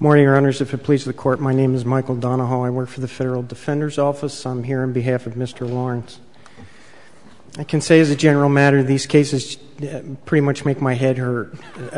Morning, Your Honors. If it pleases the Court, my name is Michael Donahoe. I work for the Federal Defender's Office. I'm here on behalf of Mr. Lawrence. I can say as a general matter, these cases pretty much make my head hurt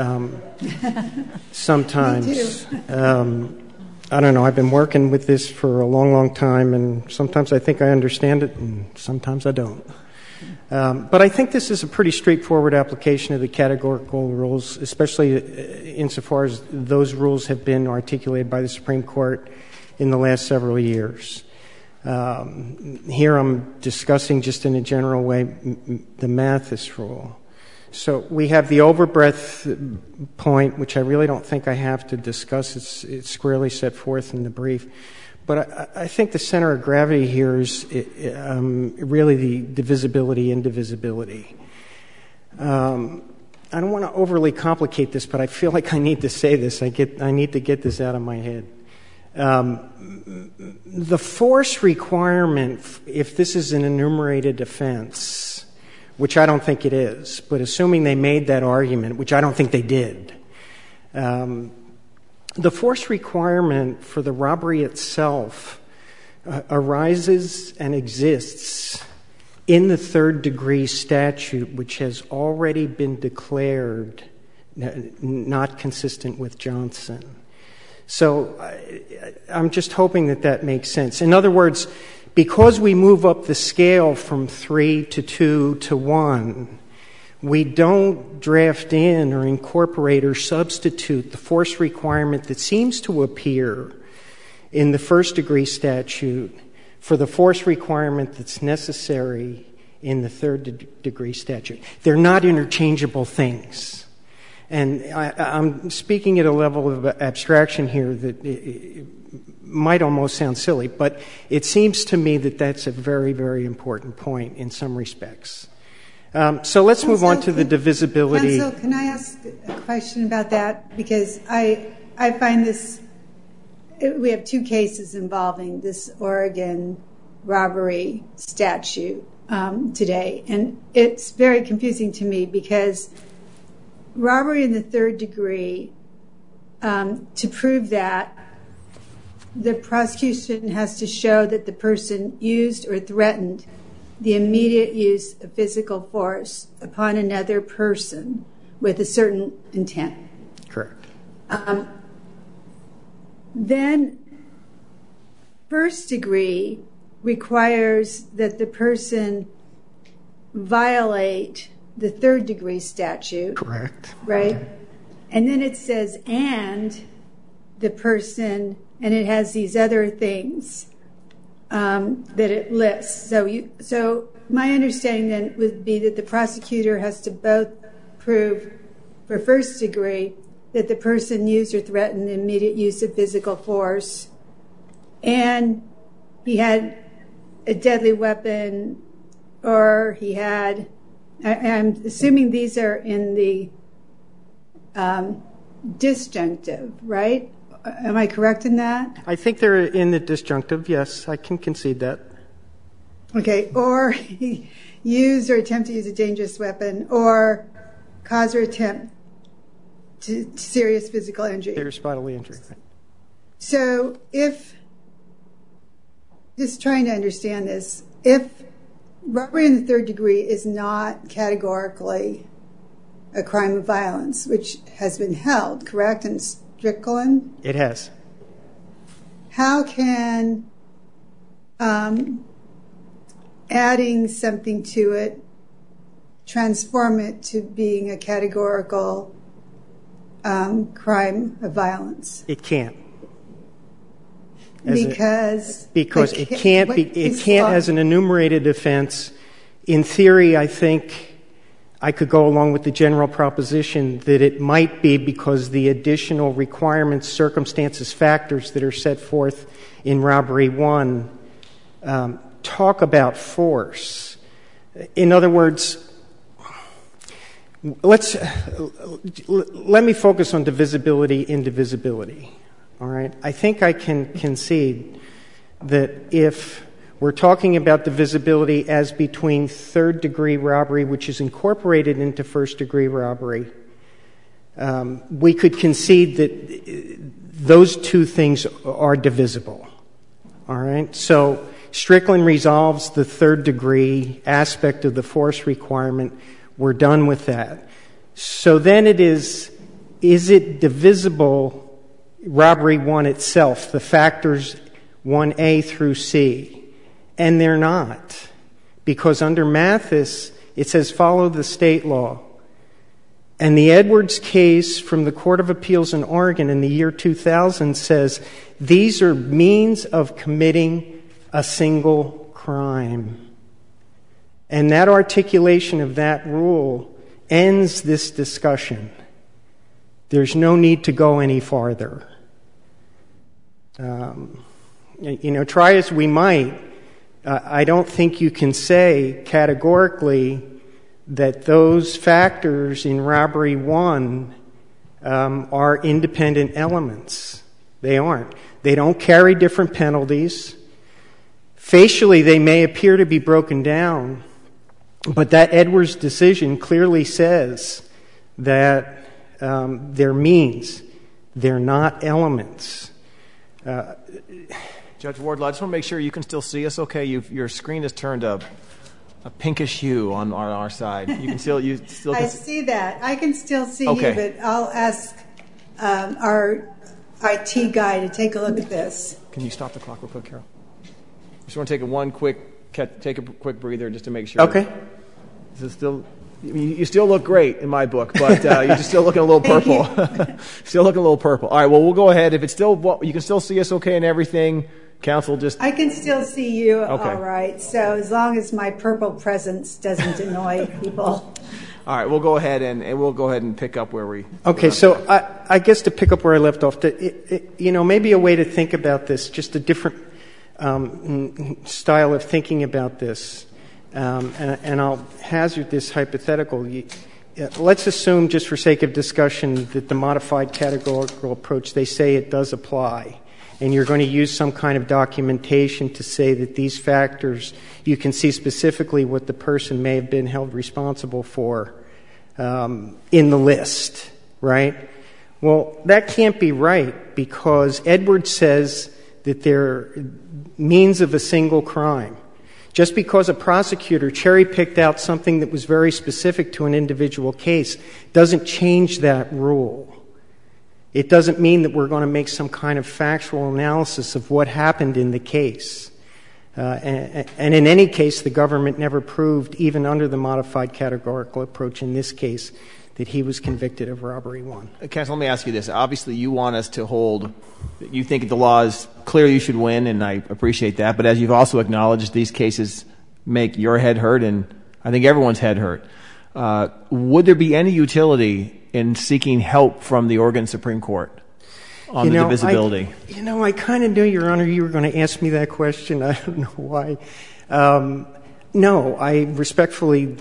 sometimes. Me too. I don't know. I've been working with this for a long, long time, and sometimes I think I understand it, and sometimes I don't. But I think this is a pretty straightforward application of the categorical rules, especially insofar as those rules have been articulated by the Supreme Court in the last several years. Here I'm discussing just in a general way the Mathis rule. So we have the overbreadth point, which I really don't think I have to discuss. It's squarely set forth in the brief. But I think the center of gravity here is really the divisibility, indivisibility. I don't want to overly complicate this, but I feel like I need to say this. I need to get this out of my head. The force requirement, if this is an enumerated offense, which I don't think it is, but assuming they made that argument, which I don't think they did, the force requirement for the robbery itself arises and exists in the third-degree statute, which has already been declared not consistent with Johnson. So I'm just hoping that that makes sense. In other words, because we move up the scale from 3 to 2 to 1, we don't draft in or incorporate or substitute the force requirement that seems to appear in the first-degree statute for the force requirement that's necessary in the third-degree statute. They're not interchangeable things. And I'm speaking at a level of abstraction here that might almost sound silly, but it seems to me that that's a very, very important point in some respects. So let's move on to the divisibility. Counsel, can I ask a question about that? Because I find this, we have two cases involving this Oregon robbery statute today, and it's very confusing to me because robbery in the third degree, to prove that, the prosecution has to show that the person used or threatened the immediate use of physical force upon another person with a certain intent. Correct. Then first degree requires that the person violate the third degree statute. Correct. Right? And then it says, and the person, and it has these other things that it lists. So my understanding then would be that the prosecutor has to both prove for first degree that the person used or threatened the immediate use of physical force, and he had a deadly weapon, or he had, I'm assuming these are in the disjunctive, right? Am I correct in that? I think they're in the disjunctive, yes. I can concede that. Okay, or he used or attempt to use a dangerous weapon, or cause or attempt to serious physical injury. Serious bodily injury. So if, just trying to understand this, if robbery in the third degree is not categorically a crime of violence, which has been held, correct, in Strickland? It has. How can adding something to it transform it to being a categorical crime of violence? It can't. Because it can't as an enumerated offense. In theory, I think I could go along with the general proposition that it might be because the additional requirements, circumstances, factors that are set forth in Robbery 1 talk about force. In other words, let me focus on divisibility, indivisibility. All right? I think I can concede that if we're talking about divisibility as between third-degree robbery, which is incorporated into first-degree robbery, we could concede that those two things are divisible. All right? So Strickland resolves the third degree aspect of the force requirement. We're done with that. So then it is it divisible, robbery 1 itself, the factors 1A through C? And they're not. Because under Mathis, it says follow the state law. And the Edwards case from the Court of Appeals in Oregon in the year 2000 says these are means of committing a single crime. And that articulation of that rule ends this discussion. There's no need to go any farther. Try as we might, I don't think you can say categorically that those factors in robbery 1 are independent elements. They aren't. They don't carry different penalties. Facially, they may appear to be broken down, but that Edwards decision clearly says that they're means. They're not elements. Judge Wardlaw, I just want to make sure you can still see us okay. Your screen has turned a pinkish hue on our side. You can still I see that. I can still see okay. you, but I'll ask our IT guy to take a look at this. Can you stop the clock real quick, Carol? Just want to take a quick breather just to make sure. Okay. This is still. You still look great in my book, but you're just still looking a little purple. Still looking a little purple. All right. Well, we'll go ahead. If it's still, you can still see us okay and everything. Counsel, just I can still see you okay. All right. So as long as my purple presence doesn't annoy people. All right. We'll go ahead and pick up where we. Okay. So I guess to pick up where I left off, maybe a way to think about this, just a different style of thinking about this. And I'll hazard this hypothetical. Let's assume, just for sake of discussion, that the modified categorical approach, they say it does apply. And you're going to use some kind of documentation to say that these factors, you can see specifically what the person may have been held responsible for in the list, right? Well, that can't be right, because Edwards says that they're means of a single crime. Just because a prosecutor cherry-picked out something that was very specific to an individual case doesn't change that rule. It doesn't mean that we're going to make some kind of factual analysis of what happened in the case. And in any case, the government never proved, even under the modified categorical approach in this case, that he was convicted of robbery 1. Counsel, let me ask you this. Obviously, you want us to hold that you think the law is clear, you should win, and I appreciate that. But as you've also acknowledged, these cases make your head hurt, and I think everyone's head hurt. Would there be any utility in seeking help from the Oregon Supreme Court on the divisibility? I kind of knew, Your Honor, you were going to ask me that question. I don't know why. No, I respectfully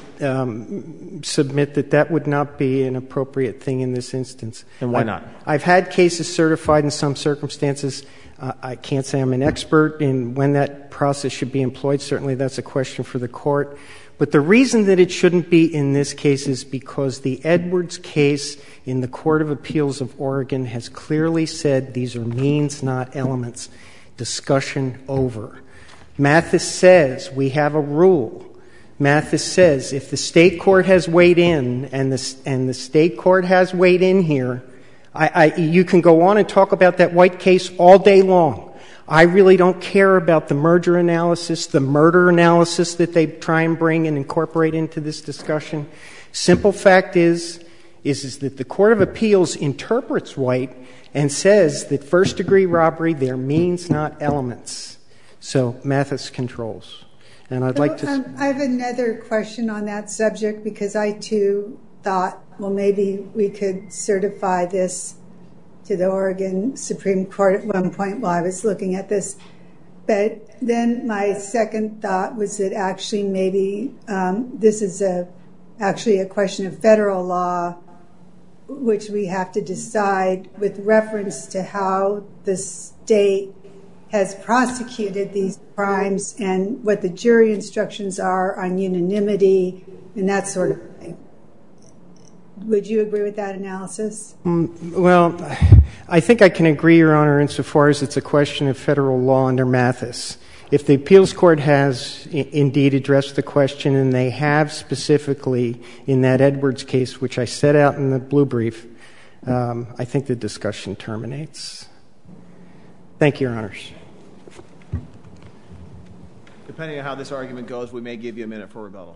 submit that would not be an appropriate thing in this instance. And why not? I've had cases certified in some circumstances. I can't say I'm an expert in when that process should be employed. Certainly that's a question for the court. But the reason that it shouldn't be in this case is because the Edwards case in the Court of Appeals of Oregon has clearly said these are means, not elements. Discussion over. Mathis says we have a rule. Mathis says if the state court has weighed in, and the state court has weighed in here, you can go on and talk about that White case all day long. I really don't care about the merger analysis, the murder analysis that they try and bring and incorporate into this discussion. Simple fact is that the Court of Appeals interprets White and says that first-degree robbery, they're means, not elements. So Mathis controls. And I'd like to... I have another question on that subject, because I, too, thought, well, maybe we could certify this to the Oregon Supreme Court at one point while I was looking at this. But then my second thought was that actually maybe this is actually a question of federal law, which we have to decide with reference to how the state has prosecuted these crimes and what the jury instructions are on unanimity and that sort of thing. Would you agree with that analysis? Well, I think I can agree, Your Honor, insofar as it's a question of federal law under Mathis. If the appeals court has indeed addressed the question, and they have specifically in that Edwards case, which I set out in the blue brief, I think the discussion terminates. Thank you, Your Honors. Depending on how this argument goes, we may give you a minute for rebuttal.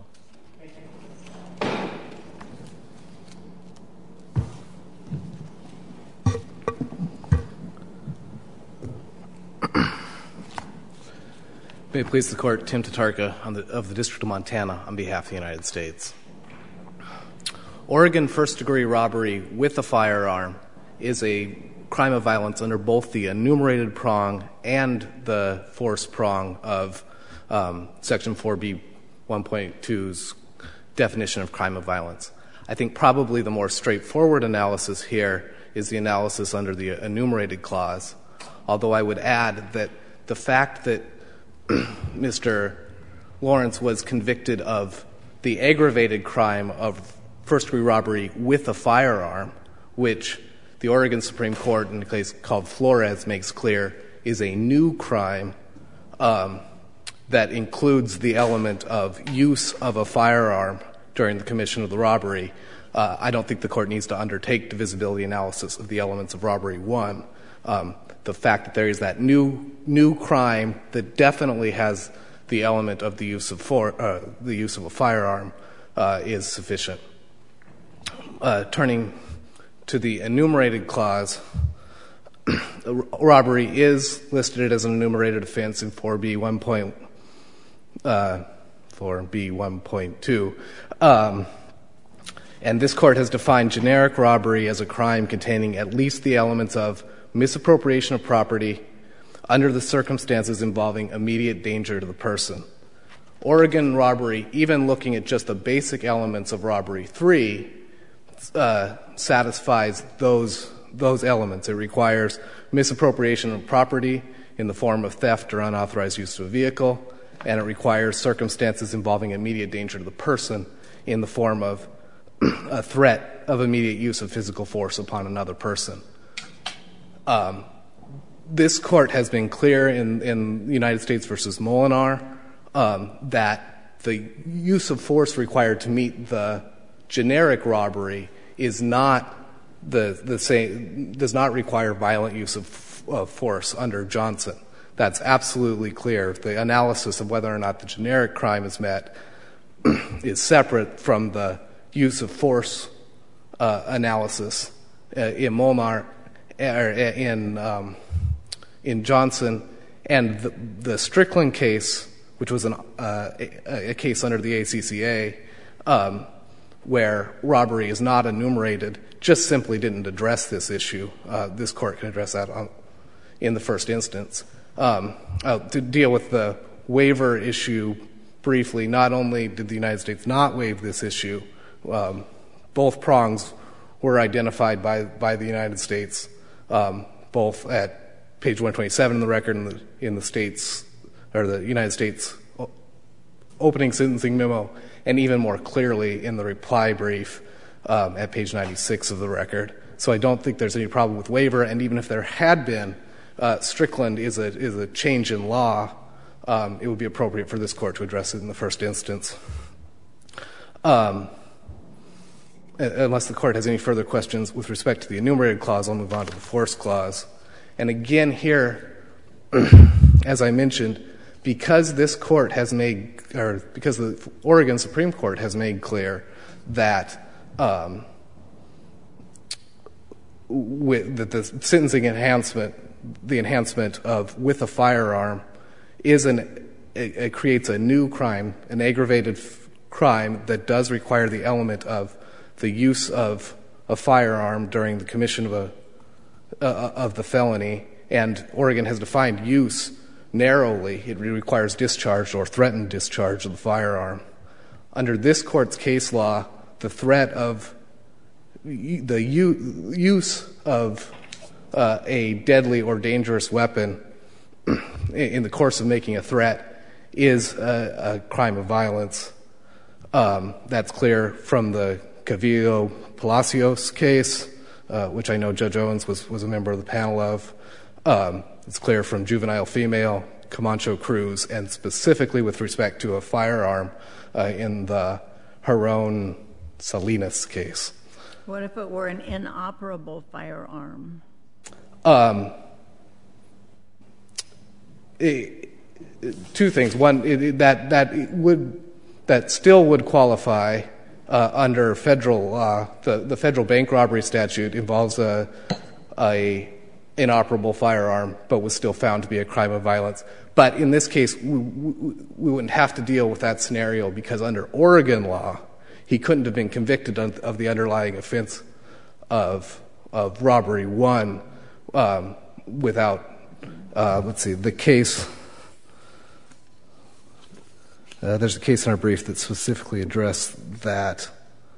May it please the Court, Tim Tatarka of the District of Montana on behalf of the United States. Oregon first-degree robbery with a firearm is a crime of violence under both the enumerated prong and the force prong of Section 4B 1.2's definition of crime of violence. I think probably the more straightforward analysis here is the analysis under the enumerated clause, although I would add that the fact that Mr. Lawrence was convicted of the aggravated crime of first-degree robbery with a firearm, which the Oregon Supreme Court, in a case called Flores, makes clear is a new crime that includes the element of use of a firearm during the commission of the robbery. I don't think the Court needs to undertake divisibility analysis of the elements of robbery 1. The fact that there is that new crime that definitely has the element of the use of a firearm is sufficient. Turning to the enumerated clause, robbery is listed as an enumerated offense in 4B 1.2. And this Court has defined generic robbery as a crime containing at least the elements of misappropriation of property under the circumstances involving immediate danger to the person. Oregon robbery, even looking at just the basic elements of robbery 3, satisfies those elements. It requires misappropriation of property in the form of theft or unauthorized use of a vehicle, and it requires circumstances involving immediate danger to the person in the form of a threat of immediate use of physical force upon another person. This Court has been clear in United States v. Molinar that the use of force required to meet the generic robbery is not the same, does not require violent use of force under Johnson. That's absolutely clear. The analysis of whether or not the generic crime is met is separate from the use of force analysis in Molinar, in Johnson. And the Strickland case, which was a case under the ACCA, where robbery is not enumerated, just simply didn't address this issue. This Court can address that in the first instance. To deal with the waiver issue briefly, not only did the United States not waive this issue, both prongs were identified by the United States, both at page 127 in the record in the States, or the United States opening sentencing memo, and even more clearly in the reply brief at page 96 of the record. So I don't think there's any problem with waiver, and even if there had been, Strickland is a change in law. It would be appropriate for this Court to address it in the first instance. Unless the Court has any further questions with respect to the enumerated clause, I'll move on to the force clause. And again here, as I mentioned, because this Court has made, or because the Oregon Supreme Court has made clear that that the sentencing enhancement, the enhancement of with a firearm, it creates a new crime, an aggravated crime that does require the element of the use of a firearm during the commission of the felony. And Oregon has defined use narrowly. It requires discharge or threatened discharge of the firearm. Under this Court's case law, the threat of the use of a deadly or dangerous weapon in the course of making a threat is a crime of violence. That's clear from the Cavillo-Palacios case, which I know Judge Owens was a member of the panel of. It's clear from Juvenile Female, Camacho Cruz, and specifically with respect to a firearm in the Jaron Salinas case. What if it were an inoperable firearm? Two things. One, that still would qualify under federal law. The federal bank robbery statute involves a inoperable firearm, but was still found to be a crime of violence. But in this case, we wouldn't have to deal with that scenario because under Oregon law, he couldn't have been convicted of the underlying offense of robbery one without, the case. There's a case in our brief that specifically addressed that.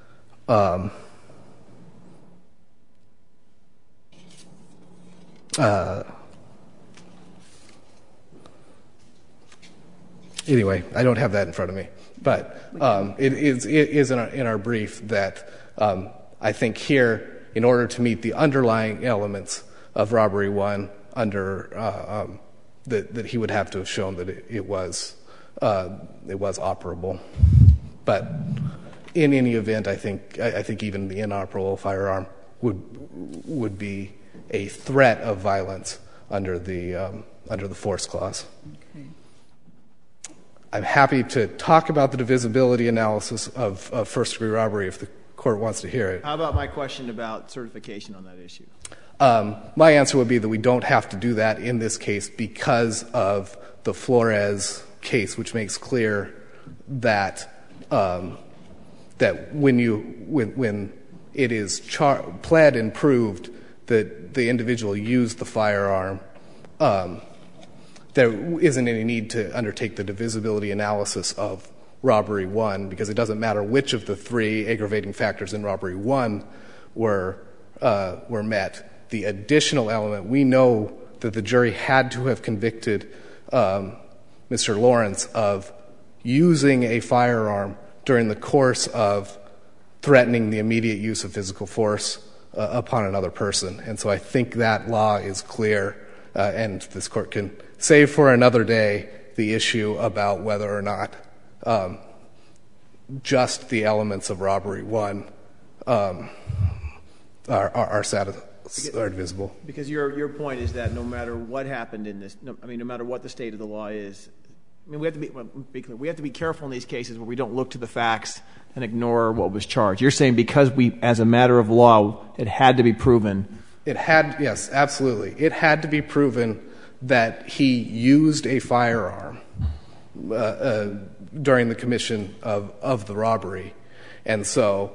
Anyway, I don't have that in front of me, but it is in our brief that I think here, in order to meet the underlying elements of robbery one, that he would have to have shown that it was operable. But in any event, I think even the inoperable firearm would be a threat of violence under the force clause. Okay. I'm happy to talk about the divisibility analysis of first-degree robbery if the court wants to hear it. How about my question about certification on that issue? My answer would be that we don't have to do that in this case because of the Flores case, which makes clear that when it is pled and proved that the individual used the firearm, there isn't any need to undertake the divisibility analysis of robbery one because it doesn't matter which of the three aggravating factors in robbery one were met. The additional element, we know that the jury had to have convicted Mr. Lawrence of using a firearm during the course of threatening the immediate use of physical force upon another person. And so I think that law is clear, and this court can save for another day the issue about whether or not just the elements of robbery one are divisible. Because your point is that no matter what happened in this, no matter what the state of the law is, we have to be careful in these cases where we don't look to the facts and ignore what was charged. You're saying because as a matter of law, it had to be proven. Yes, absolutely. It had to be proven that he used a firearm during the commission of the robbery, and so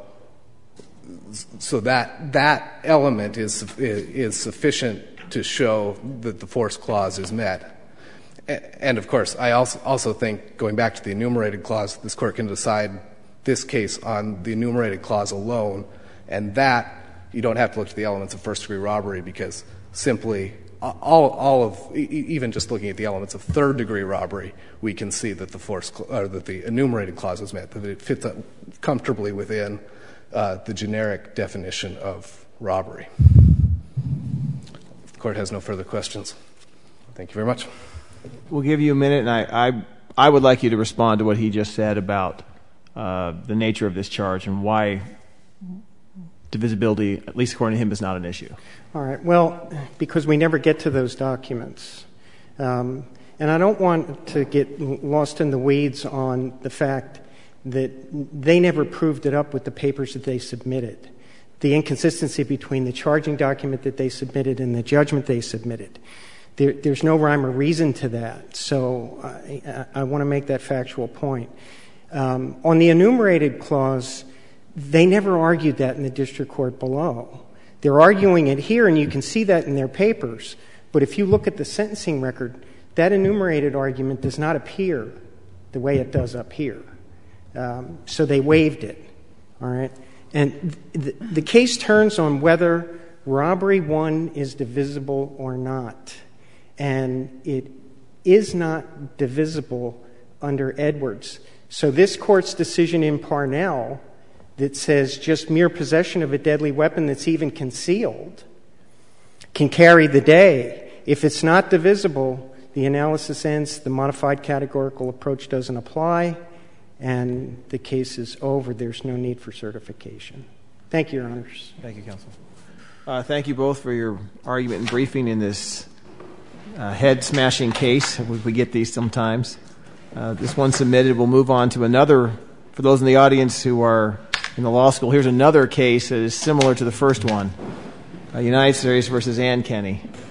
that element is sufficient to show that the force clause is met. And of course, I also think, going back to the enumerated clause, this court can decide this case on the enumerated clause alone, and that you don't have to look to the elements of first-degree robbery because simply even just looking at the elements of third-degree robbery, we can see that the enumerated clause is met, that it fits comfortably within the generic definition of robbery. If the court has no further questions, thank you very much. We'll give you a minute, and I would like you to respond to what he just said about the nature of this charge and why divisibility, at least according to him, is not an issue. All right. Well, because we never get to those documents. And I don't want to get lost in the weeds on the fact that they never proved it up with the papers that they submitted, the inconsistency between the charging document that they submitted and the judgment they submitted. There's no rhyme or reason to that. So I want to make that factual point. On the enumerated clause, they never argued that in the district court below. They're arguing it here, and you can see that in their papers. But if you look at the sentencing record, that enumerated argument does not appear the way it does up here. So they waived it. All right? And the case turns on whether robbery one is divisible or not. And it is not divisible under Edwards. So this court's decision in Parnell that says just mere possession of a deadly weapon that's even concealed can carry the day. If it's not divisible, the analysis ends, the modified categorical approach doesn't apply, and the case is over. There's no need for certification. Thank you, Your Honors. Thank you, Counsel. Thank you both for your argument and briefing in this head-smashing case. We get these sometimes. This one submitted. We'll move on to another. For those in the audience who are in the law school, here's another case that is similar to the first one, United States versus Ann Kenny.